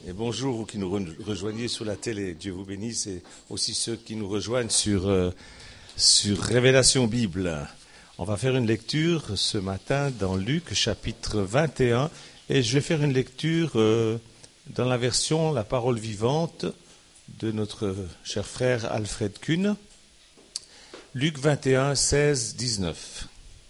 Et bonjour vous qui nous rejoignez sur la télé. Dieu vous bénisse et aussi ceux qui nous rejoignent sur Révélation Bible. On va faire une lecture ce matin dans Luc chapitre 21 et je vais faire une lecture dans la version La Parole Vivante de notre cher frère Alfred Kuhn. Luc 21, 16, 19.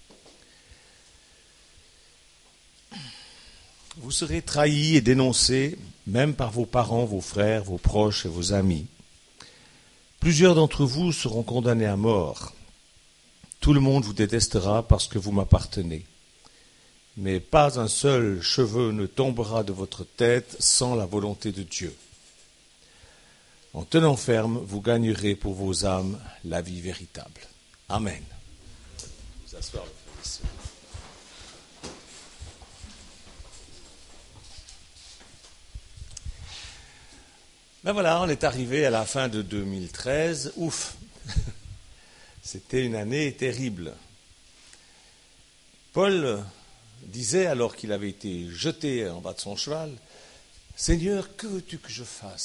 Vous serez trahis et dénoncés, même par vos parents, vos frères, vos proches et vos amis. Plusieurs d'entre vous seront condamnés à mort. Tout le monde vous détestera parce que vous m'appartenez. Mais pas un seul cheveu ne tombera de votre tête sans la volonté de Dieu. En tenant ferme, vous gagnerez pour vos âmes la vie véritable. Amen. Vous asseoir, frères et sœurs. Ben voilà, on est arrivé à la fin de 2013. Ouf, c'était une année terrible. Paul disait, alors qu'il avait été jeté en bas de son cheval, « Seigneur, que veux-tu que je fasse ?»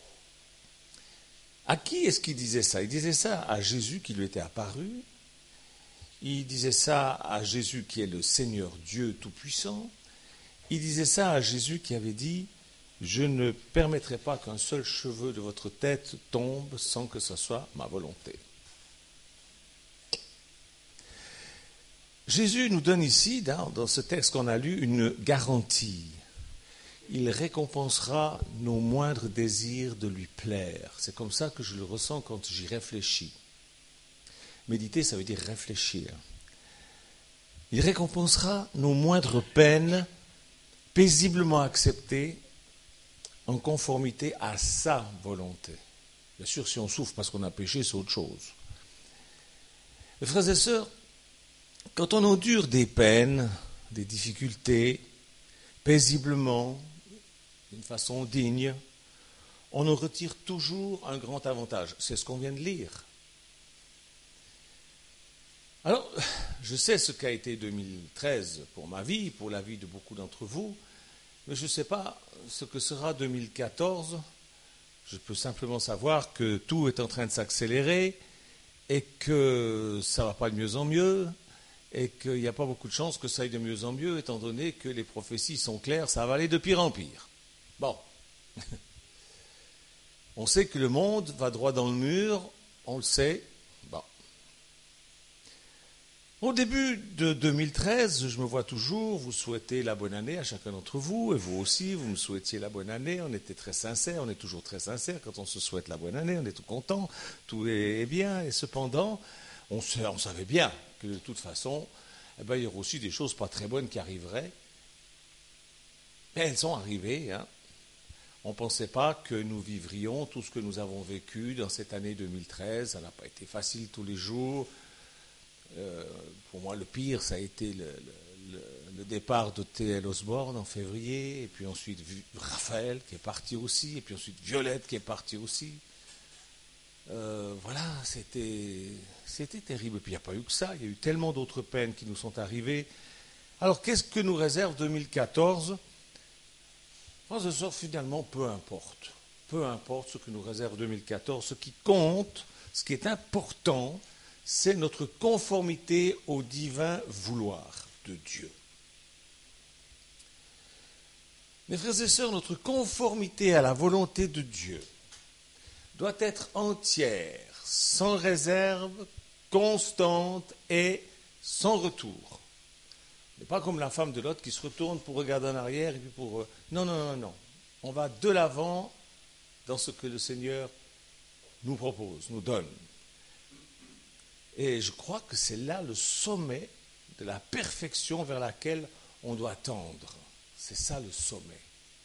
À qui est-ce qu'il disait ça? Il disait ça à Jésus qui lui était apparu. Il disait ça à Jésus qui est le Seigneur Dieu Tout-Puissant. Il disait ça à Jésus qui avait dit « Je ne permettrai pas qu'un seul cheveu de votre tête tombe sans que ce soit ma volonté. » Jésus nous donne ici, dans ce texte qu'on a lu, une garantie. Il récompensera nos moindres désirs de lui plaire. C'est comme ça que je le ressens quand j'y réfléchis. Méditer, ça veut dire réfléchir. Il récompensera nos moindres peines, paisiblement acceptées, en conformité à sa volonté. Bien sûr, si on souffre parce qu'on a péché, c'est autre chose. Mais frères et sœurs, quand on endure des peines, des difficultés, paisiblement, d'une façon digne, on en retire toujours un grand avantage. C'est ce qu'on vient de lire. Alors, je sais ce qu'a été 2013 pour ma vie, pour la vie de beaucoup d'entre vous, mais je ne sais pas ce que sera 2014. Je peux simplement savoir que tout est en train de s'accélérer et que ça ne va pas de mieux en mieux et qu'il n'y a pas beaucoup de chances que ça aille de mieux en mieux étant donné que les prophéties sont claires, ça va aller de pire en pire. Bon. On sait que le monde va droit dans le mur, on le sait. Bon. Au début de 2013, je me vois toujours, vous souhaitez la bonne année à chacun d'entre vous, et vous aussi, vous me souhaitiez la bonne année, on était très sincères, on est toujours très sincères quand on se souhaite la bonne année, on est tout content, tout est bien, et cependant, on savait bien que de toute façon, il y aurait aussi des choses pas très bonnes qui arriveraient, mais elles sont arrivées, hein. On ne pensait pas que nous vivrions tout ce que nous avons vécu dans cette année 2013, ça n'a pas été facile tous les jours. Pour moi, le pire, ça a été le départ de T.L. Osborne en février, et puis ensuite Raphaël qui est parti aussi, et puis ensuite Violette qui est partie aussi. Voilà, c'était terrible. Et puis il n'y a pas eu que ça, il y a eu tellement d'autres peines qui nous sont arrivées. Alors qu'est-ce que nous réserve 2014 ? Finalement, peu importe. Peu importe ce que nous réserve 2014. Ce qui compte, ce qui est important, c'est notre conformité au divin vouloir de Dieu. Mes frères et sœurs, notre conformité à la volonté de Dieu doit être entière, sans réserve, constante et sans retour. Ce n'est pas comme la femme de Lot qui se retourne pour regarder en arrière et puis pour... Non. On va de l'avant dans ce que le Seigneur nous propose, nous donne. Et je crois que c'est là le sommet de la perfection vers laquelle on doit tendre. C'est ça le sommet.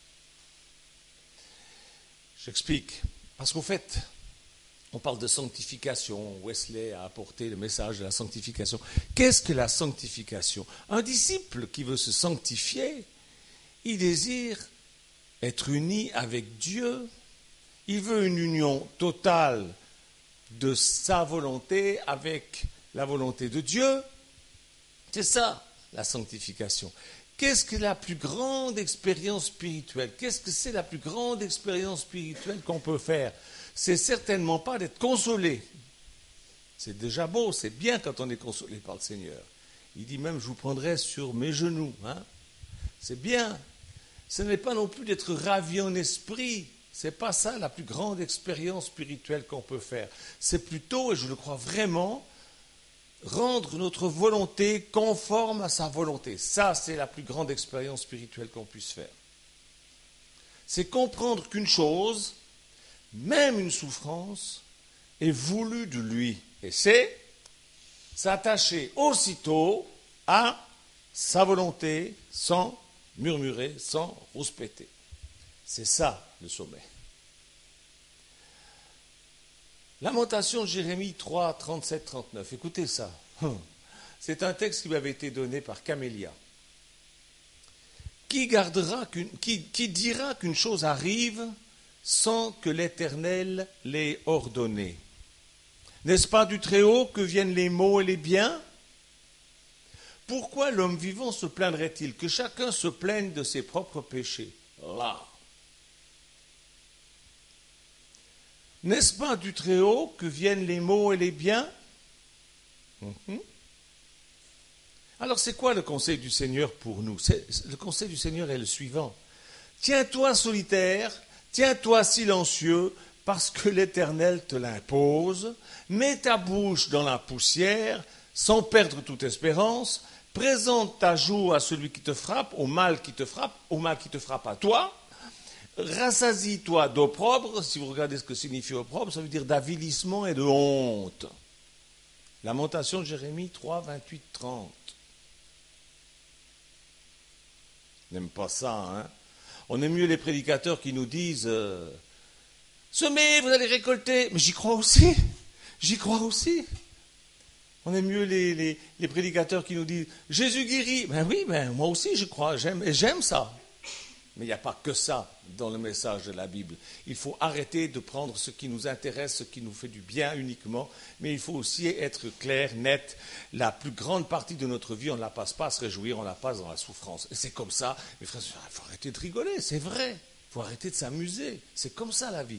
J'explique. Parce qu'en fait, on parle de sanctification. Wesley a apporté le message de la sanctification. Qu'est-ce que la sanctification ? Un disciple qui veut se sanctifier, il désire être uni avec Dieu. Il veut une union totale de sa volonté avec la volonté de Dieu. C'est ça, la sanctification. Qu'est-ce que la plus grande expérience spirituelle? Qu'est-ce que c'est la plus grande expérience spirituelle qu'on peut faire? C'est certainement pas d'être consolé. C'est déjà beau, c'est bien quand on est consolé par le Seigneur. Il dit même, je vous prendrai sur mes genoux. Hein? C'est bien. Ce n'est pas non plus d'être ravi en esprit. Ce n'est pas ça la plus grande expérience spirituelle qu'on peut faire. C'est plutôt, et je le crois vraiment, rendre notre volonté conforme à sa volonté. Ça, c'est la plus grande expérience spirituelle qu'on puisse faire. C'est comprendre qu'une chose, même une souffrance, est voulue de lui. Et c'est s'attacher aussitôt à sa volonté sans murmurer, sans rouspéter. C'est ça le sommet. Lamentation de Jérémie 3, 37, 39. Écoutez ça. C'est un texte qui m'avait été donné par Camélia. Qui dira qu'une chose arrive sans que l'Éternel l'ait ordonné? N'est-ce pas du Très-Haut que viennent les maux et les biens? Pourquoi l'homme vivant se plaindrait-il? Que chacun se plaigne de ses propres péchés. Là. N'est-ce pas du Très-Haut que viennent les maux et les biens? Alors c'est quoi le conseil du Seigneur pour nous? Le conseil du Seigneur est le suivant. Tiens-toi solitaire, tiens-toi silencieux, parce que l'Éternel te l'impose. Mets ta bouche dans la poussière, sans perdre toute espérance. Présente ta joue à celui qui te frappe, au mal qui te frappe à toi. Rassasie-toi d'opprobre. Si vous regardez ce que signifie opprobre, ça veut dire d'avilissement et de honte. Lamentation de Jérémie 3, 28, 30. On n'aime pas ça, hein? On aime mieux les prédicateurs qui nous disent semez, vous allez récolter. Mais j'y crois aussi. J'y crois aussi. On aime mieux les prédicateurs qui nous disent Jésus guérit. Ben oui, moi aussi je crois, j'aime ça. Mais il n'y a pas que ça dans le message de la Bible. Il faut arrêter de prendre ce qui nous intéresse, ce qui nous fait du bien uniquement, mais il faut aussi être clair, net. La plus grande partie de notre vie, on ne la passe pas à se réjouir, on la passe dans la souffrance. Et c'est comme ça, mes frères, il faut arrêter de rigoler, c'est vrai. Il faut arrêter de s'amuser. C'est comme ça la vie.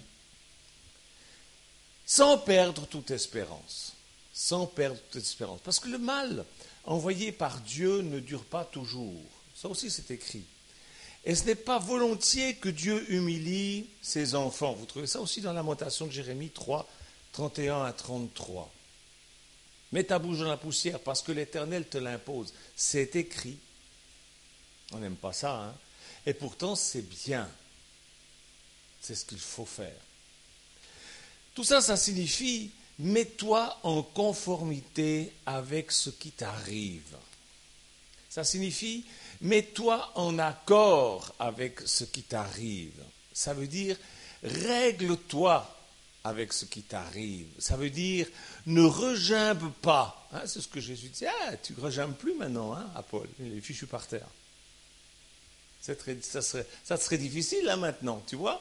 Sans perdre toute espérance. Sans perdre toute espérance. Parce que le mal envoyé par Dieu ne dure pas toujours. Ça aussi c'est écrit. Et ce n'est pas volontiers que Dieu humilie ses enfants. Vous trouvez ça aussi dans la Lamentation de Jérémie 3, 31 à 33. Mets ta bouche dans la poussière parce que l'Éternel te l'impose. C'est écrit. On n'aime pas ça, hein? Et pourtant c'est bien. C'est ce qu'il faut faire. Tout ça, ça signifie mets-toi en conformité avec ce qui t'arrive. Ça signifie mets-toi en accord avec ce qui t'arrive. Ça veut dire règle-toi avec ce qui t'arrive. Ça veut dire ne regimbe pas. Hein, c'est ce que Jésus dit. Ah, tu ne regimbes plus maintenant, hein, à Paul. Il est fichu par terre. Ça serait difficile là maintenant, tu vois.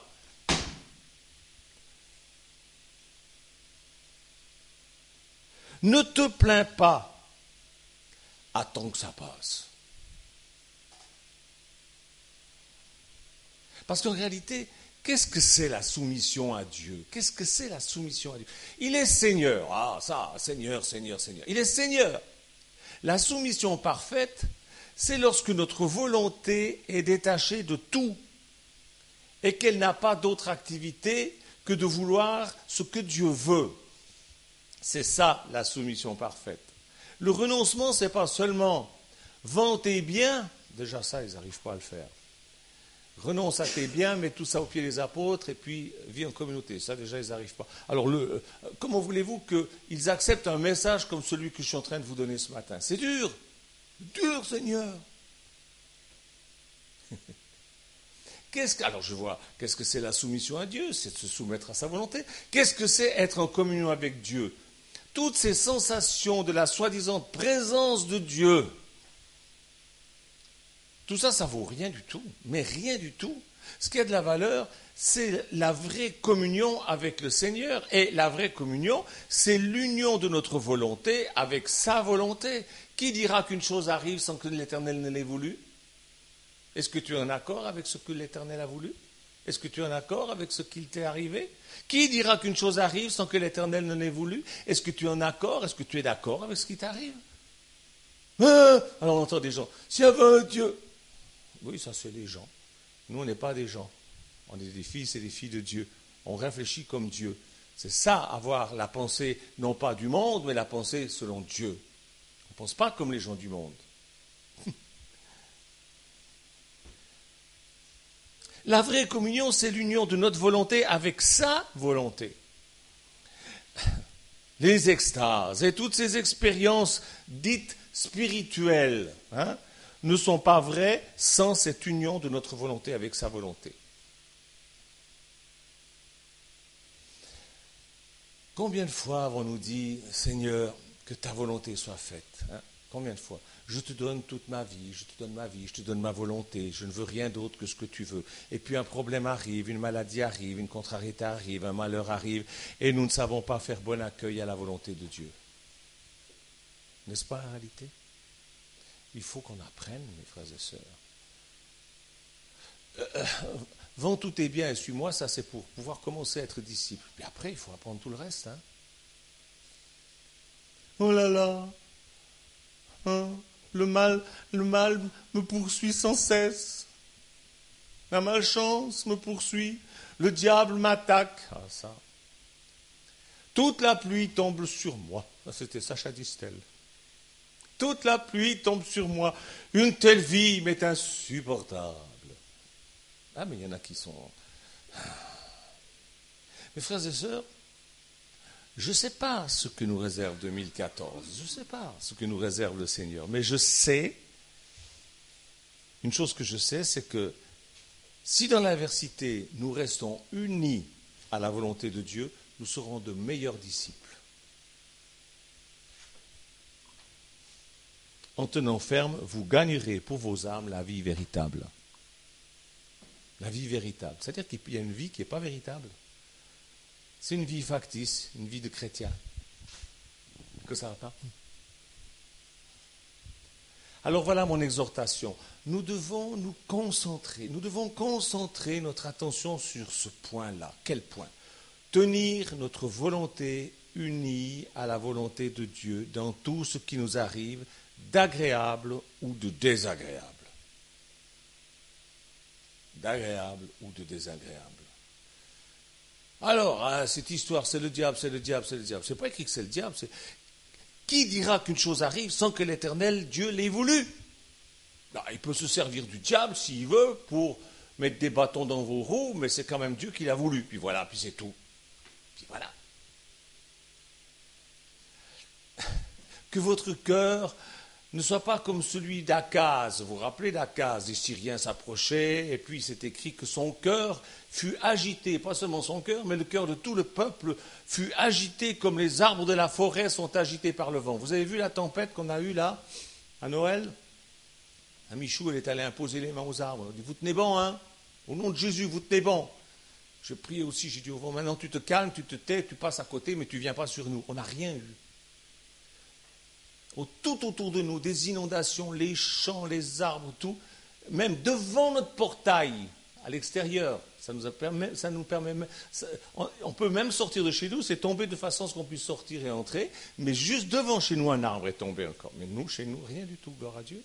Ne te plains pas. Attends que ça passe. Parce qu'en réalité, qu'est-ce que c'est la soumission à Dieu? Qu'est-ce que c'est la soumission à Dieu? Il est Seigneur. Ah, ça, Seigneur, Seigneur, Seigneur. Il est Seigneur. La soumission parfaite, c'est lorsque notre volonté est détachée de tout et qu'elle n'a pas d'autre activité que de vouloir ce que Dieu veut. C'est ça, la soumission parfaite. Le renoncement, ce n'est pas seulement vends tes biens, déjà ça, ils n'arrivent pas à le faire. Renonce à tes biens, mets tout ça au pied des apôtres et puis vis en communauté. Ça, déjà, ils n'arrivent pas. Alors, comment voulez-vous qu'ils acceptent un message comme celui que je suis en train de vous donner ce matin? C'est dur. Dur, Seigneur. Alors, je vois, qu'est-ce que c'est la soumission à Dieu? C'est de se soumettre à sa volonté. Qu'est-ce que c'est être en communion avec Dieu? Toutes ces sensations de la soi-disant présence de Dieu. Tout ça, ça vaut rien du tout, mais rien du tout. Ce qui a de la valeur, c'est la vraie communion avec le Seigneur. Et la vraie communion, c'est l'union de notre volonté avec sa volonté. Qui dira qu'une chose arrive sans que l'Éternel ne l'ait voulu? Est-ce que tu es en accord avec ce que l'Éternel a voulu? Est-ce que tu es en accord avec ce qu'il t'est arrivé? Qui dira qu'une chose arrive sans que l'Éternel ne l'ait voulu? Est-ce que tu es en accord? Est-ce que tu es d'accord avec ce qui t'arrive? Alors on entend des gens, s'il y avait un Dieu. Oui, ça c'est les gens. Nous on n'est pas des gens. On est des fils et des filles de Dieu. On réfléchit comme Dieu. C'est ça, avoir la pensée, non pas du monde, mais la pensée selon Dieu. On ne pense pas comme les gens du monde. La vraie communion, c'est l'union de notre volonté avec sa volonté. Les extases et toutes ces expériences dites spirituelles ne sont pas vraies sans cette union de notre volonté avec sa volonté. Combien de fois avons-nous dit, Seigneur, que ta volonté soit faite? Combien de fois? Je te donne toute ma vie, je te donne ma vie, je te donne ma volonté, je ne veux rien d'autre que ce que tu veux. Et puis un problème arrive, une maladie arrive, une contrariété arrive, un malheur arrive, et nous ne savons pas faire bon accueil à la volonté de Dieu. N'est-ce pas la réalité? Il faut qu'on apprenne, mes frères et sœurs. Vends tous tes biens et suis-moi, ça c'est pour pouvoir commencer à être disciple. Puis après, il faut apprendre tout le reste. Oh là là, le mal me poursuit sans cesse. La malchance me poursuit. Le diable m'attaque. Ah ça. Toute la pluie tombe sur moi. Ça, c'était Sacha Distel. Toute la pluie tombe sur moi. Une telle vie m'est insupportable. Ah, mais il y en a qui sont... Mes frères et sœurs, je ne sais pas ce que nous réserve 2014. Je ne sais pas ce que nous réserve le Seigneur. Mais je sais, une chose que je sais, c'est que si dans l'adversité nous restons unis à la volonté de Dieu, nous serons de meilleurs disciples. En tenant ferme, vous gagnerez pour vos âmes la vie véritable. La vie véritable. C'est-à-dire qu'il y a une vie qui n'est pas véritable. C'est une vie factice, une vie de chrétien. Que ça va pas? Alors voilà mon exhortation. Nous devons nous concentrer. Nous devons concentrer notre attention sur ce point-là. Quel point? Tenir notre volonté unie à la volonté de Dieu dans tout ce qui nous arrive, d'agréable ou de désagréable. D'agréable ou de désagréable. Alors, cette histoire, c'est le diable, c'est le diable, c'est le diable. C'est pas écrit que c'est le diable, c'est... Qui dira qu'une chose arrive sans que l'Éternel, Dieu, l'ait voulu? Il peut se servir du diable, s'il veut, pour mettre des bâtons dans vos roues, mais c'est quand même Dieu qui l'a voulu. Puis voilà, puis c'est tout. Puis voilà. Que votre cœur ne soit pas comme celui d'Akaz. Vous vous rappelez d'Akaz? Les Syriens s'approchaient, et puis c'est écrit que son cœur fut agité, pas seulement son cœur, mais le cœur de tout le peuple fut agité comme les arbres de la forêt sont agités par le vent. Vous avez vu la tempête qu'on a eue là, à Noël? Un Michou, elle est allée imposer les mains aux arbres. Elle dit, vous tenez bon, hein? Au nom de Jésus, vous tenez bon. Je priais aussi, j'ai dit au vent, maintenant tu te calmes, tu te tais, tu passes à côté, mais tu ne viens pas sur nous. On n'a rien eu. Tout autour de nous, des inondations, les champs, les arbres, tout, même devant notre portail, à l'extérieur, ça nous permet, on peut même sortir de chez nous, c'est tombé de façon à ce qu'on puisse sortir et entrer, mais juste devant chez nous, un arbre est tombé encore. Mais nous, chez nous, rien du tout, gloire à Dieu.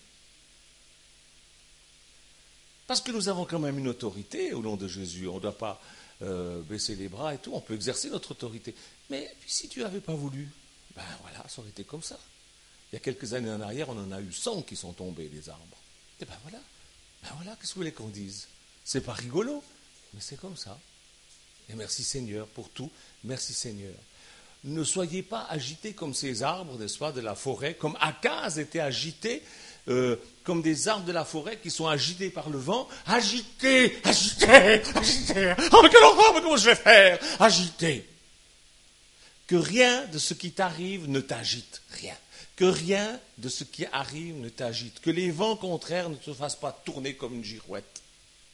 Parce que nous avons quand même une autorité au nom de Jésus, on ne doit pas baisser les bras et tout, on peut exercer notre autorité. Mais si Dieu n'avait pas voulu, ben voilà, ça aurait été comme ça. Il y a quelques années en arrière, on en a eu 100 qui sont tombés, les arbres. Et ben voilà, qu'est-ce que vous voulez qu'on dise? C'est pas rigolo, mais c'est comme ça. Et merci Seigneur pour tout, merci Seigneur. Ne soyez pas agités comme ces arbres, n'est-ce pas, de la forêt, comme Akaz était agité, comme des arbres de la forêt qui sont agités par le vent. Agités. Oh mais quelle horreur, mais comment je vais faire? Agités. Que rien de ce qui t'arrive ne t'agite, rien. Que rien de ce qui arrive ne t'agite. Que les vents contraires ne te fassent pas tourner comme une girouette.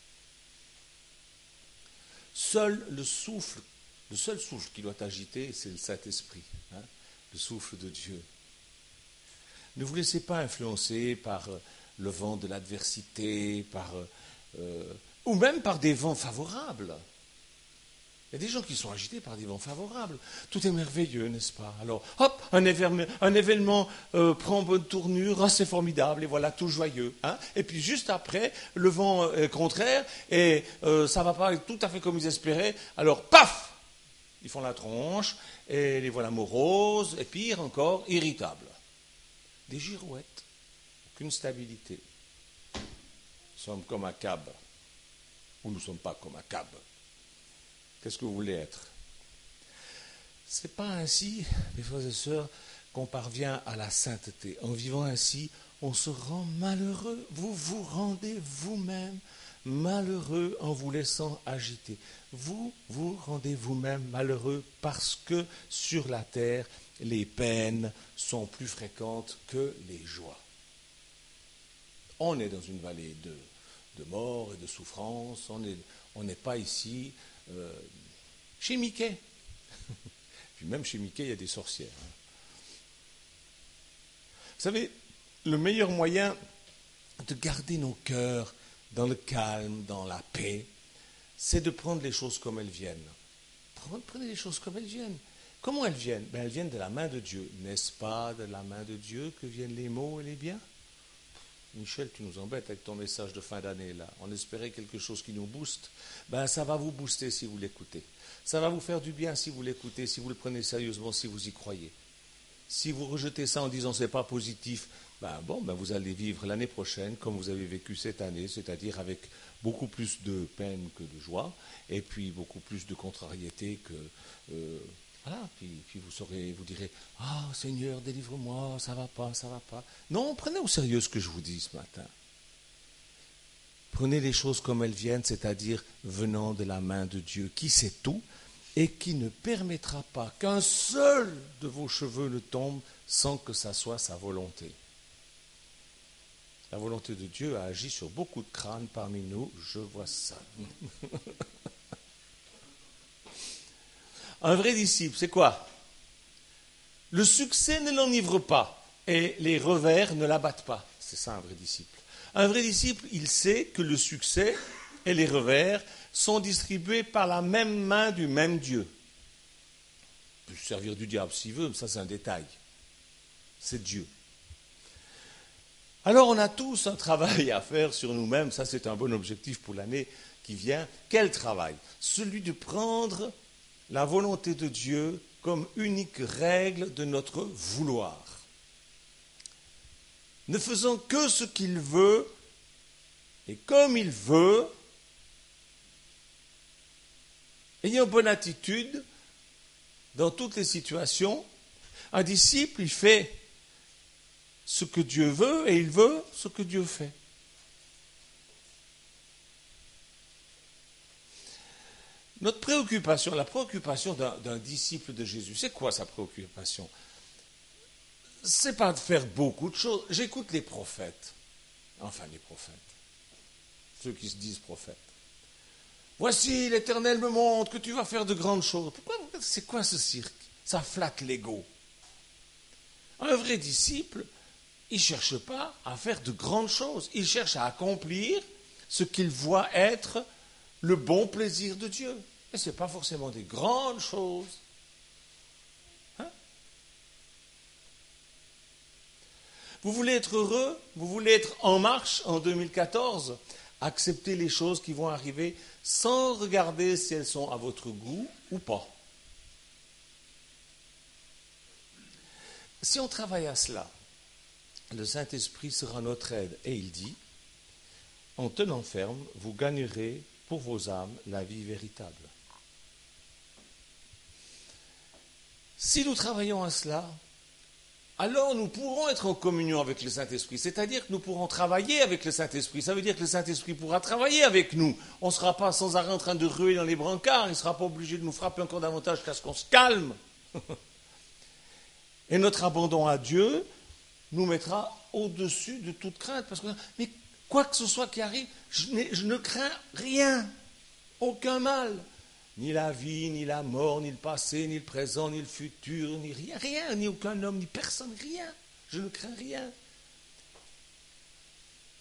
Le seul souffle qui doit t'agiter, c'est le Saint-Esprit, le souffle de Dieu. Ne vous laissez pas influencer par le vent de l'adversité, ou même par des vents favorables. Il y a des gens qui sont agités par des vents favorables. Tout est merveilleux, n'est-ce pas? Alors, hop, un événement prend bonne tournure, c'est formidable, et voilà, tout joyeux. Hein? Et puis juste après, le vent est contraire, et ça ne va pas tout à fait comme ils espéraient. Alors, paf! Ils font la tronche, et les voilà moroses, et pire encore, irritables. Des girouettes, aucune stabilité. Nous sommes comme un cab, ou nous ne sommes pas comme un cab. Qu'est-ce que vous voulez être? Ce n'est pas ainsi, mes frères et sœurs, qu'on parvient à la sainteté. En vivant ainsi, on se rend malheureux. Vous vous rendez vous-même malheureux en vous laissant agiter. Vous vous rendez vous-même malheureux parce que sur la terre, les peines sont plus fréquentes que les joies. On est dans une vallée de mort et de souffrance. On n'est pas ici chez Mickey. Puis même chez Mickey, il y a des sorcières. Vous savez, le meilleur moyen de garder nos cœurs dans le calme, dans la paix, c'est de prendre les choses comme elles viennent. Prenez les choses comme elles viennent. Comment elles viennent? Elles viennent de la main de Dieu. N'est-ce pas de la main de Dieu que viennent les maux et les biens? Michel, tu nous embêtes avec ton message de fin d'année, là. On espérait quelque chose qui nous booste. Ça va vous booster si vous l'écoutez. Ça va vous faire du bien si vous l'écoutez, si vous le prenez sérieusement, si vous y croyez. Si vous rejetez ça en disant c'est pas positif, vous allez vivre l'année prochaine comme vous avez vécu cette année, c'est-à-dire avec beaucoup plus de peine que de joie, et puis beaucoup plus de contrariété que... puis vous direz, « Ah, Seigneur, délivre-moi, ça va pas, ça va pas. » Non, prenez au sérieux ce que je vous dis ce matin. Prenez les choses comme elles viennent, c'est-à-dire venant de la main de Dieu, qui sait tout, et qui ne permettra pas qu'un seul de vos cheveux ne tombe sans que ça soit sa volonté. La volonté de Dieu a agi sur beaucoup de crânes parmi nous, je vois ça. Un vrai disciple, c'est quoi? Le succès ne l'enivre pas et les revers ne l'abattent pas. C'est ça un vrai disciple. Un vrai disciple, il sait que le succès et les revers sont distribués par la même main du même Dieu. Il peut se servir du diable s'il veut, mais ça c'est un détail. C'est Dieu. Alors on a tous un travail à faire sur nous-mêmes, ça c'est un bon objectif pour l'année qui vient. Quel travail? Celui de prendre la volonté de Dieu comme unique règle de notre vouloir. Ne faisant que ce qu'il veut et comme il veut, ayant bonne attitude dans toutes les situations. Un disciple, il fait ce que Dieu veut et il veut ce que Dieu fait. Notre préoccupation, la préoccupation d'un disciple de Jésus, c'est quoi sa préoccupation? C'est pas de faire beaucoup de choses. J'écoute les prophètes, ceux qui se disent prophètes. Voici, l'Éternel me montre que tu vas faire de grandes choses. C'est quoi ce cirque? Ça flatte l'ego. Un vrai disciple, il ne cherche pas à faire de grandes choses. Il cherche à accomplir ce qu'il voit être le bon plaisir de Dieu. Et ce n'est pas forcément des grandes choses. Vous voulez être heureux? Vous voulez être en marche en 2014? Acceptez les choses qui vont arriver sans regarder si elles sont à votre goût ou pas. Si on travaille à cela, le Saint-Esprit sera notre aide. Et il dit, en tenant ferme, vous gagnerez pour vos âmes la vie véritable. Si nous travaillons à cela, alors nous pourrons être en communion avec le Saint-Esprit. C'est-à-dire que nous pourrons travailler avec le Saint-Esprit. Ça veut dire que le Saint-Esprit pourra travailler avec nous. On ne sera pas sans arrêt en train de ruer dans les brancards. Il ne sera pas obligé de nous frapper encore davantage jusqu'à ce qu'on se calme. Et notre abandon à Dieu nous mettra au-dessus de toute crainte. Parce que, mais quoi que ce soit qui arrive, je ne crains rien, aucun mal. Ni la vie, ni la mort, ni le passé, ni le présent, ni le futur, ni rien, ni aucun homme, ni personne, rien. Je ne crains rien.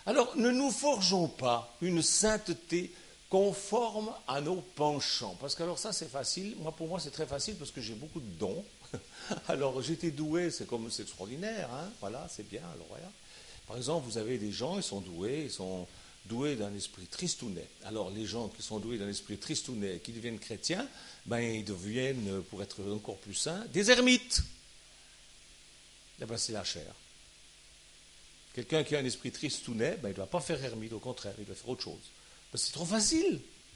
Alors, ne nous forgeons pas une sainteté conforme à nos penchants. Parce que alors ça, c'est facile. Pour moi, c'est très facile parce que j'ai beaucoup de dons. Alors, j'étais doué, c'est extraordinaire, hein, voilà, c'est bien. Alors, voilà. Par exemple, vous avez des gens, ils sont doués d'un esprit tristounet. Alors, les gens qui sont doués d'un esprit tristounet et qui deviennent chrétiens, ben, ils deviennent, pour être encore plus saints, des ermites. Eh ben, c'est la chair. Quelqu'un qui a un esprit tristounet, ben, il ne doit pas faire ermite, au contraire, il doit faire autre chose. Parce que c'est trop facile.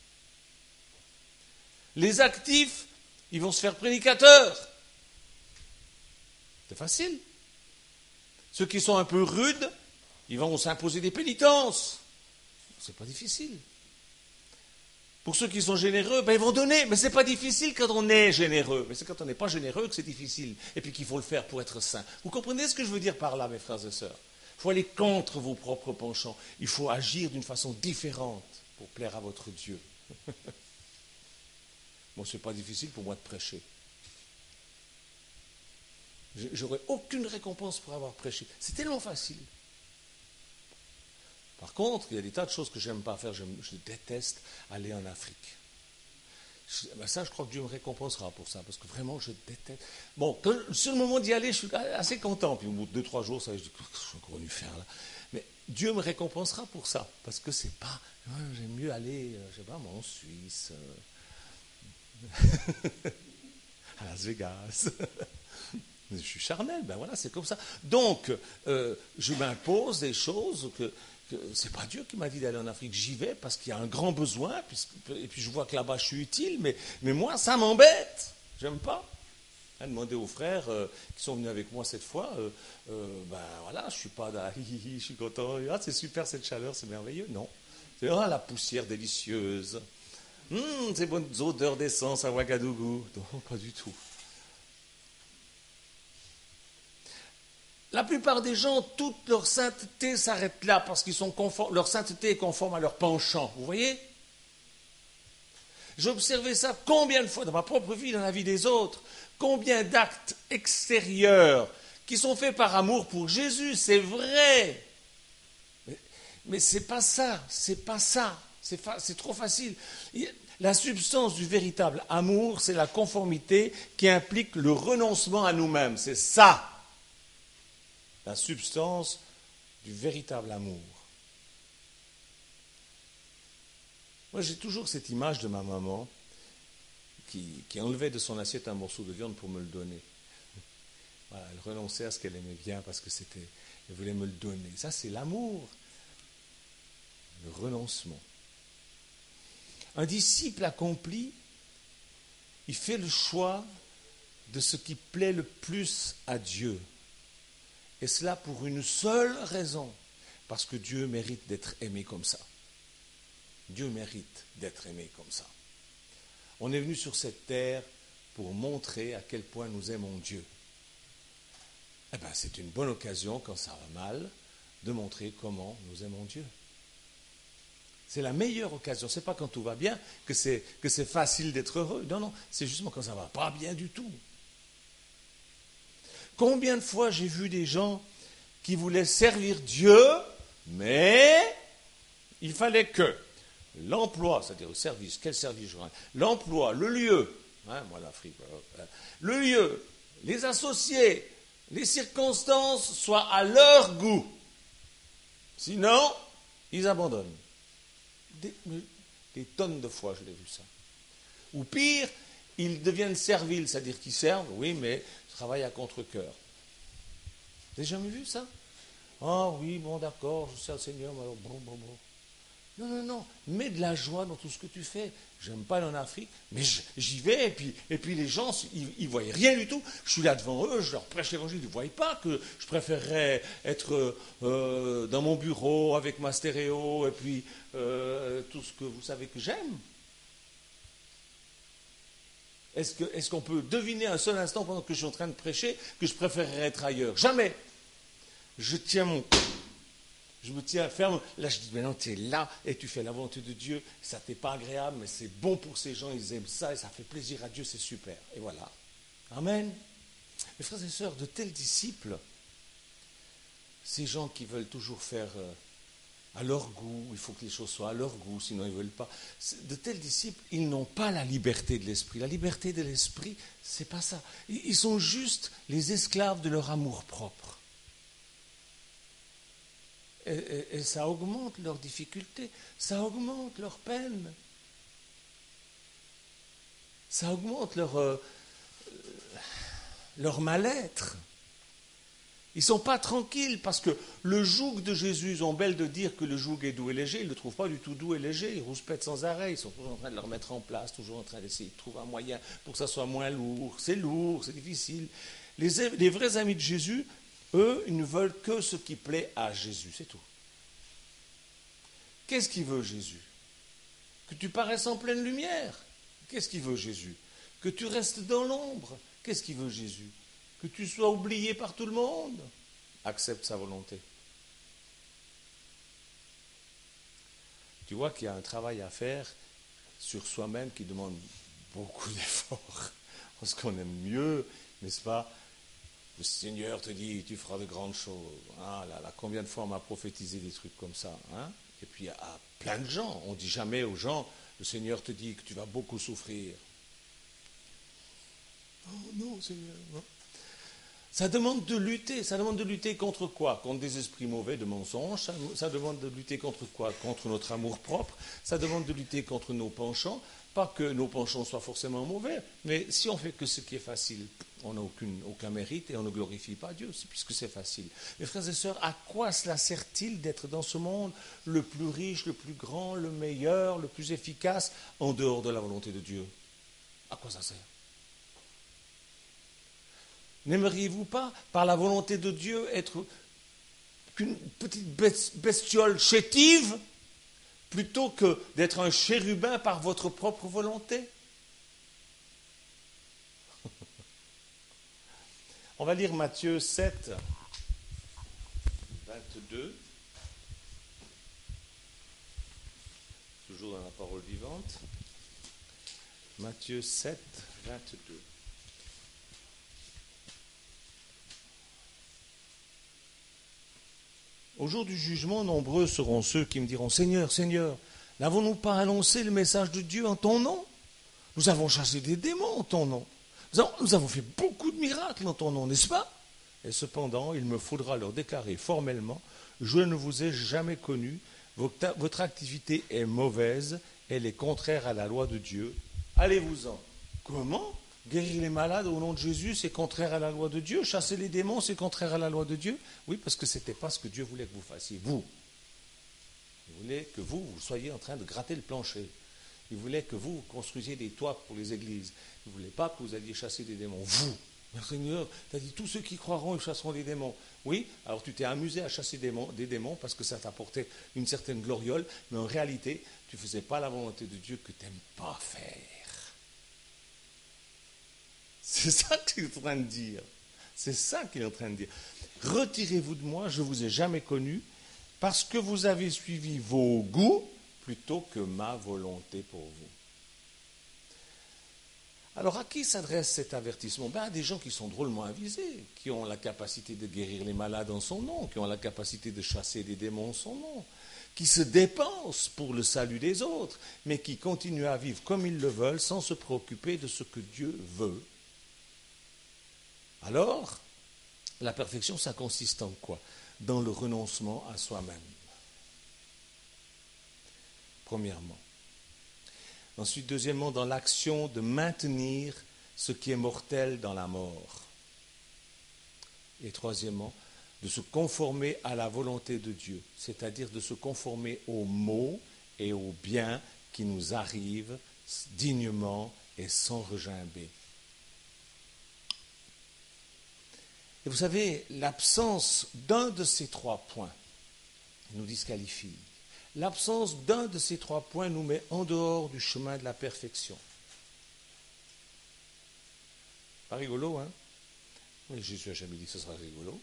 Les actifs, ils vont se faire prédicateurs. C'est facile. Ceux qui sont un peu rudes, ils vont s'imposer des pénitences. C'est pas difficile. Pour ceux qui sont généreux, ben ils vont donner. Mais c'est pas difficile quand on est généreux. Mais c'est quand on n'est pas généreux que c'est difficile. Et puis qu'il faut le faire pour être saint. Vous comprenez ce que je veux dire par là, mes frères et sœurs? Il faut aller contre vos propres penchants. Il faut agir d'une façon différente pour plaire à votre Dieu. Bon, c'est pas difficile pour moi de prêcher. J'aurais aucune récompense pour avoir prêché. C'est tellement facile. Par contre, il y a des tas de choses que j'aime pas faire. Je déteste aller en Afrique. Ça, je crois que Dieu me récompensera pour ça, parce que vraiment, je déteste. Bon, sur le moment d'y aller, je suis assez content. Puis au bout de 2-3 jours, ça, je dis, qu'est-ce que je suis encore venu faire là? Mais Dieu me récompensera pour ça, parce que c'est pas. J'aime mieux aller, je sais pas, moi, en Suisse, à Las Vegas. Je suis charnel, ben voilà, c'est comme ça. Donc, je m'impose des choses que c'est pas Dieu qui m'a dit d'aller en Afrique. J'y vais parce qu'il y a un grand besoin, et puis je vois que là-bas je suis utile, mais moi, ça m'embête. J'aime pas. Demander aux frères qui sont venus avec moi cette fois, ben voilà, je suis pas là, je suis content, c'est super cette chaleur, c'est merveilleux. Non. C'est la poussière délicieuse. Ces bonnes odeurs d'essence à Ouagadougou. Non, pas du tout. La plupart des gens, toute leur sainteté s'arrête là parce qu'ils sont conformes, leur sainteté est conforme à leur penchant. Vous voyez? J'ai observé ça combien de fois dans ma propre vie, dans la vie des autres. Combien d'actes extérieurs qui sont faits par amour pour Jésus, c'est vrai. Mais c'est pas ça, c'est pas ça. C'est trop facile. La substance du véritable amour, c'est la conformité qui implique le renoncement à nous-mêmes. C'est ça. La substance du véritable amour. Moi, j'ai toujours cette image de ma maman qui enlevait de son assiette un morceau de viande pour me le donner. Voilà, elle renonçait à ce qu'elle aimait bien parce que elle voulait me le donner. Ça, c'est l'amour, le renoncement. Un disciple accompli, il fait le choix de ce qui plaît le plus à Dieu. Et cela pour une seule raison, parce que Dieu mérite d'être aimé comme ça. Dieu mérite d'être aimé comme ça. On est venu sur cette terre pour montrer à quel point nous aimons Dieu. Eh bien, c'est une bonne occasion, quand ça va mal, de montrer comment nous aimons Dieu. C'est la meilleure occasion. Ce n'est pas quand tout va bien que c'est facile d'être heureux. Non, non, c'est justement quand ça ne va pas bien du tout. Combien de fois j'ai vu des gens qui voulaient servir Dieu, mais il fallait que l'emploi, c'est-à-dire le service, quel service je rends, l'emploi, le lieu, moi l'Afrique, le lieu, les associés, les circonstances soient à leur goût. Sinon, ils abandonnent. Des tonnes de fois, je l'ai vu ça. Ou pire, ils deviennent serviles, c'est-à-dire qu'ils servent, oui, mais travaillent à contre-cœur. Vous n'avez jamais vu ça? Ah oui, bon, d'accord, je sers le Seigneur, mais alors, bon. Non, non, non, mets de la joie dans tout ce que tu fais. J'aime pas aller en Afrique, mais j'y vais, et puis les gens, ils ne voient rien du tout. Je suis là devant eux, je leur prêche l'évangile, ils ne voient pas que je préférerais être dans mon bureau avec ma stéréo, et puis tout ce que vous savez que j'aime. Est-ce qu'on peut deviner un seul instant pendant que je suis en train de prêcher que je préférerais être ailleurs? Jamais. Je me tiens ferme. Là, je dis, maintenant, tu es là et tu fais la volonté de Dieu. Ça t'est pas agréable, mais c'est bon pour ces gens. Ils aiment ça et ça fait plaisir à Dieu. C'est super. Et voilà. Amen. Mes frères et sœurs, de tels disciples, ces gens qui veulent toujours faire à leur goût, il faut que les choses soient à leur goût, sinon ils ne veulent pas. De tels disciples, ils n'ont pas la liberté de l'esprit. La liberté de l'esprit, c'est pas ça. Ils sont juste les esclaves de leur amour-propre. Et ça augmente leurs difficultés, ça augmente leur peine, ça augmente leur mal-être. Ils ne sont pas tranquilles parce que le joug de Jésus, ils ont belle de dire que le joug est doux et léger, ils ne le trouvent pas du tout doux et léger, ils rouspètent sans arrêt, ils sont toujours en train de le remettre en place, toujours en train d'essayer de trouver un moyen pour que ça soit moins lourd, c'est difficile. Les vrais amis de Jésus, eux, ils ne veulent que ce qui plaît à Jésus, c'est tout. Qu'est-ce qu'il veut Jésus? Que tu paraisses en pleine lumière. Qu'est-ce qu'il veut Jésus? Que tu restes dans l'ombre. Qu'est-ce qu'il veut Jésus? Que tu sois oublié par tout le monde. Accepte sa volonté. Tu vois qu'il y a un travail à faire sur soi-même qui demande beaucoup d'efforts. Parce qu'on aime mieux, n'est-ce pas? Le Seigneur te dit, tu feras de grandes choses. Ah là là, combien de fois on m'a prophétisé des trucs comme ça, hein? Et puis à plein de gens, on ne dit jamais aux gens, le Seigneur te dit que tu vas beaucoup souffrir. Oh non, Seigneur, non. Ça demande de lutter contre quoi? Contre des esprits mauvais de mensonges, ça demande de lutter contre quoi? Contre notre amour-propre, ça demande de lutter contre nos penchants, pas que nos penchants soient forcément mauvais, mais si on fait que ce qui est facile, on n'a aucun mérite et on ne glorifie pas Dieu, puisque c'est facile. Mes frères et sœurs, à quoi cela sert-il d'être dans ce monde le plus riche, le plus grand, le meilleur, le plus efficace, en dehors de la volonté de Dieu? À quoi ça sert? N'aimeriez-vous pas, par la volonté de Dieu, être qu'une petite bestiole chétive, plutôt que d'être un chérubin par votre propre volonté? On va lire Matthieu 7, 22, toujours dans la parole vivante. Matthieu 7, 22. Au jour du jugement, nombreux seront ceux qui me diront, Seigneur, Seigneur, n'avons-nous pas annoncé le message de Dieu en ton nom? Nous avons chassé des démons en ton nom. Nous avons fait beaucoup de miracles en ton nom, n'est-ce pas? Et cependant, il me faudra leur déclarer formellement, je ne vous ai jamais connu, votre activité est mauvaise, elle est contraire à la loi de Dieu. Allez-vous-en. Comment? Guérir les malades au nom de Jésus, c'est contraire à la loi de Dieu. Chasser les démons, c'est contraire à la loi de Dieu. Oui, parce que ce n'était pas ce que Dieu voulait que vous fassiez, vous. Il voulait que vous soyez en train de gratter le plancher. Il voulait que vous construisiez des toits pour les églises. Il ne voulait pas que vous alliez chasser des démons. Vous, le Seigneur, tu as dit, tous ceux qui croiront, ils chasseront des démons. Oui, alors tu t'es amusé à chasser des démons parce que ça t'apportait une certaine gloriole, mais en réalité, tu ne faisais pas la volonté de Dieu que tu n'aimes pas faire. C'est ça qu'il est en train de dire. C'est ça qu'il est en train de dire. Retirez-vous de moi, je ne vous ai jamais connu, parce que vous avez suivi vos goûts plutôt que ma volonté pour vous. Alors à qui s'adresse cet avertissement? À des gens qui sont drôlement avisés, qui ont la capacité de guérir les malades en son nom, qui ont la capacité de chasser des démons en son nom, qui se dépensent pour le salut des autres, mais qui continuent à vivre comme ils le veulent sans se préoccuper de ce que Dieu veut. Alors, la perfection, ça consiste en quoi? Dans le renoncement à soi-même. Premièrement. Ensuite, deuxièmement, dans l'action de maintenir ce qui est mortel dans la mort. Et troisièmement, de se conformer à la volonté de Dieu, c'est-à-dire de se conformer aux maux et aux biens qui nous arrivent dignement et sans regimber. Et vous savez, l'absence d'un de ces trois points nous disqualifie. L'absence d'un de ces trois points nous met en dehors du chemin de la perfection. Pas rigolo, hein? Mais Jésus n'a jamais dit que ce sera rigolo.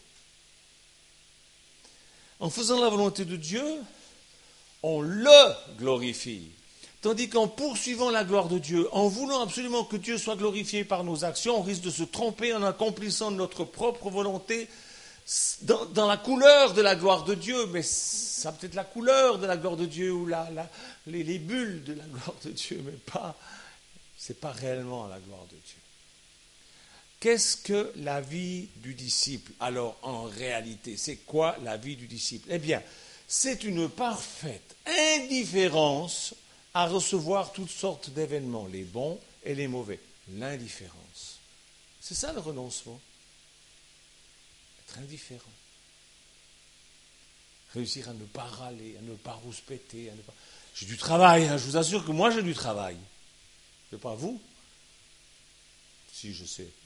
En faisant la volonté de Dieu, on le glorifie. Tandis qu'en poursuivant la gloire de Dieu, en voulant absolument que Dieu soit glorifié par nos actions, on risque de se tromper en accomplissant notre propre volonté, dans la couleur de la gloire de Dieu, mais ça peut être la couleur de la gloire de Dieu ou les bulles de la gloire de Dieu, mais c'est pas réellement la gloire de Dieu. Qu'est-ce que la vie du disciple? Alors, en réalité, c'est quoi la vie du disciple? Eh bien, c'est une parfaite indifférence à recevoir toutes sortes d'événements, les bons et les mauvais. L'indifférence. C'est ça le renoncement. Être indifférent. Réussir à ne pas râler, à ne pas rouspéter. J'ai du travail, hein, je vous assure que moi j'ai du travail. C'est pas vous? Si, je sais.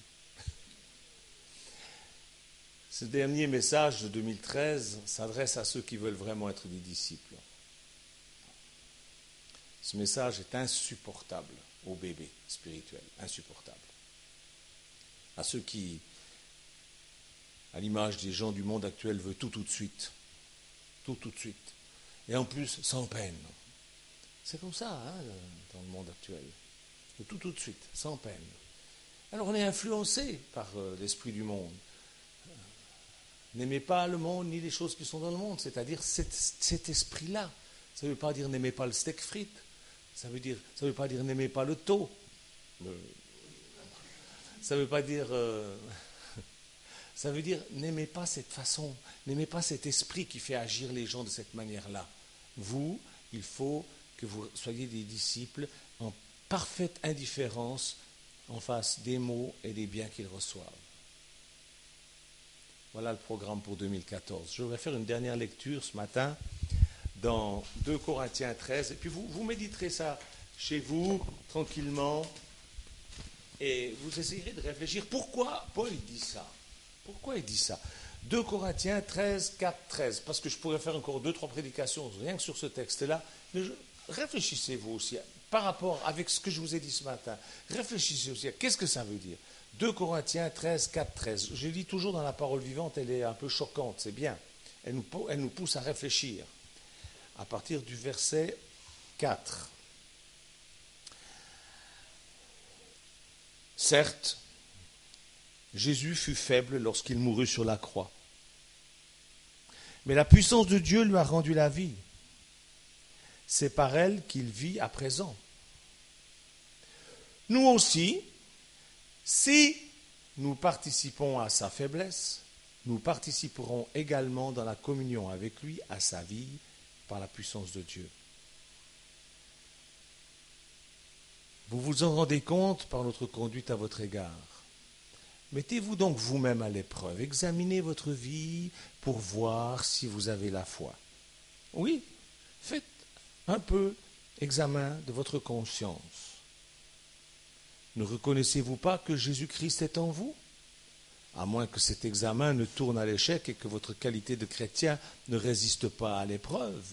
Ce dernier message de 2013 s'adresse à ceux qui veulent vraiment être des disciples. Ce message est insupportable aux bébés spirituels, insupportable. À ceux qui, à l'image des gens du monde actuel, veulent tout de suite. Tout de suite. Et en plus, sans peine. C'est comme ça, hein, dans le monde actuel. Tout de suite, sans peine. Alors on est influencé par l'esprit du monde. N'aimez pas le monde ni les choses qui sont dans le monde, c'est-à-dire cet esprit-là. Ça ne veut pas dire n'aimez pas le steak frites, ça veut pas dire n'aimez pas le taux. Ça veut pas dire... ça veut dire n'aimez pas cette façon, n'aimez pas cet esprit qui fait agir les gens de cette manière-là. Vous, il faut que vous soyez des disciples en parfaite indifférence en face des maux et des biens qu'ils reçoivent. Voilà le programme pour 2014. Je vais faire une dernière lecture ce matin dans 2 Corinthiens 13. Et puis vous méditerez ça chez vous, tranquillement. Et vous essayerez de réfléchir pourquoi Paul dit ça. Pourquoi il dit ça? 2 Corinthiens 13, 4, 13. Parce que je pourrais faire encore 2-3 prédications rien que sur ce texte-là. Mais réfléchissez-vous aussi par rapport avec ce que je vous ai dit ce matin. Réfléchissez aussi à qu'est-ce que ça veut dire. 2 Corinthiens 13, 4, 13. Je lis toujours dans la parole vivante, elle est un peu choquante, c'est bien. Elle nous pousse à réfléchir. À partir du verset 4. Certes, Jésus fut faible lorsqu'il mourut sur la croix. Mais la puissance de Dieu lui a rendu la vie. C'est par elle qu'il vit à présent. Nous aussi, si nous participons à sa faiblesse, nous participerons également dans la communion avec lui à sa vie par la puissance de Dieu. Vous vous en rendez compte par notre conduite à votre égard. Mettez-vous donc vous-même à l'épreuve. Examinez votre vie pour voir si vous avez la foi. Oui, faites un peu examen de votre conscience. Ne reconnaissez-vous pas que Jésus-Christ est en vous? À moins que cet examen ne tourne à l'échec et que votre qualité de chrétien ne résiste pas à l'épreuve.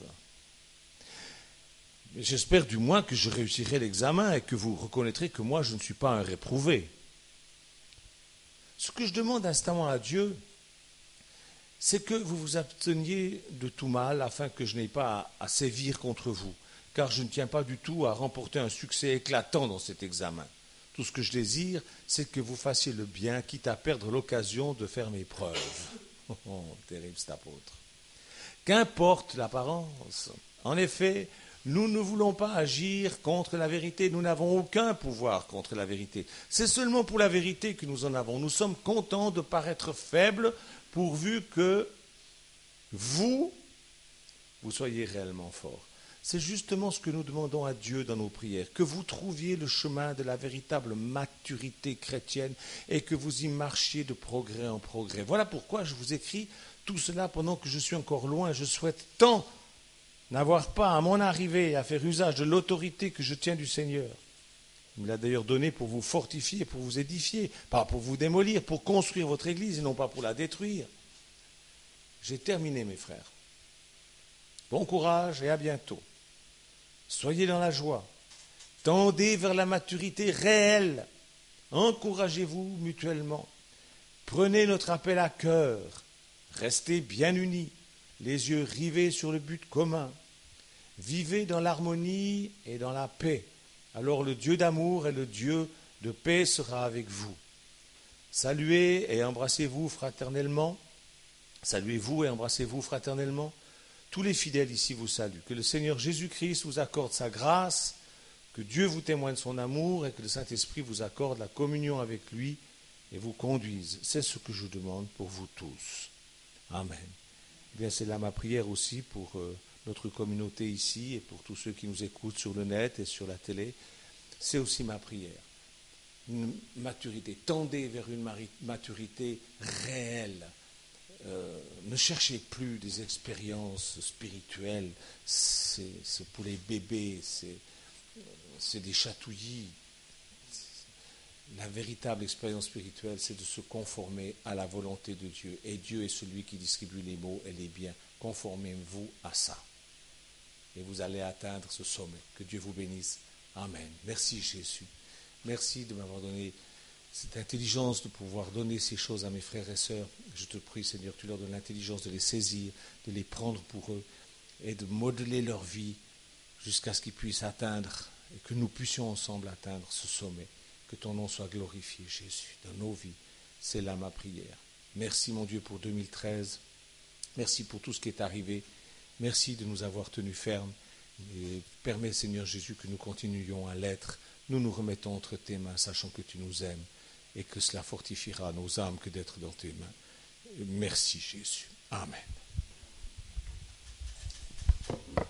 J'espère du moins que je réussirai l'examen et que vous reconnaîtrez que moi je ne suis pas un réprouvé. Ce que je demande instamment à Dieu, c'est que vous vous absteniez de tout mal afin que je n'aie pas à sévir contre vous, car je ne tiens pas du tout à remporter un succès éclatant dans cet examen. Tout ce que je désire, c'est que vous fassiez le bien, quitte à perdre l'occasion de faire mes preuves. Oh, terrible cet apôtre. Qu'importe l'apparence. En effet, nous ne voulons pas agir contre la vérité. Nous n'avons aucun pouvoir contre la vérité. C'est seulement pour la vérité que nous en avons. Nous sommes contents de paraître faibles pourvu que vous soyez réellement forts. C'est justement ce que nous demandons à Dieu dans nos prières, que vous trouviez le chemin de la véritable maturité chrétienne et que vous y marchiez de progrès en progrès. Voilà pourquoi je vous écris tout cela pendant que je suis encore loin. Je souhaite tant n'avoir pas à mon arrivée à faire usage de l'autorité que je tiens du Seigneur. Il me l'a d'ailleurs donné pour vous fortifier, pour vous édifier, pas pour vous démolir, pour construire votre Église et non pas pour la détruire. J'ai terminé, mes frères. Bon courage et à bientôt. Soyez dans la joie. Tendez vers la maturité réelle. Encouragez-vous mutuellement. Prenez notre appel à cœur. Restez bien unis, les yeux rivés sur le but commun. Vivez dans l'harmonie et dans la paix. Alors le Dieu d'amour et le Dieu de paix sera avec vous. Saluez et embrassez-vous fraternellement. Saluez-vous et embrassez-vous fraternellement. Tous les fidèles ici vous saluent. Que le Seigneur Jésus-Christ vous accorde sa grâce, que Dieu vous témoigne son amour et que le Saint-Esprit vous accorde la communion avec lui et vous conduise. C'est ce que je demande pour vous tous. Amen. Eh bien, c'est là ma prière aussi pour notre communauté ici et pour tous ceux qui nous écoutent sur le net et sur la télé. C'est aussi ma prière. Une maturité. Tendez vers une maturité réelle. Ne cherchez plus des expériences spirituelles. C'est pour les bébés, c'est des chatouillis. La véritable expérience spirituelle, c'est de se conformer à la volonté de Dieu. Et Dieu est celui qui distribue les mots et les biens. Conformez-vous à ça. Et vous allez atteindre ce sommet. Que Dieu vous bénisse. Amen. Merci Jésus. Merci de m'avoir donné cette intelligence de pouvoir donner ces choses à mes frères et sœurs. Je te prie, Seigneur, tu leur donnes l'intelligence de les saisir, de les prendre pour eux et de modeler leur vie jusqu'à ce qu'ils puissent atteindre et que nous puissions ensemble atteindre ce sommet. Que ton nom soit glorifié, Jésus, dans nos vies. C'est là ma prière. Merci, mon Dieu, pour 2013. Merci pour tout ce qui est arrivé. Merci de nous avoir tenus fermes. Et permets, Seigneur Jésus, que nous continuions à l'être. Nous nous remettons entre tes mains, sachant que tu nous aimes et que cela fortifiera nos âmes que d'être dans tes mains. Merci, Jésus. Amen.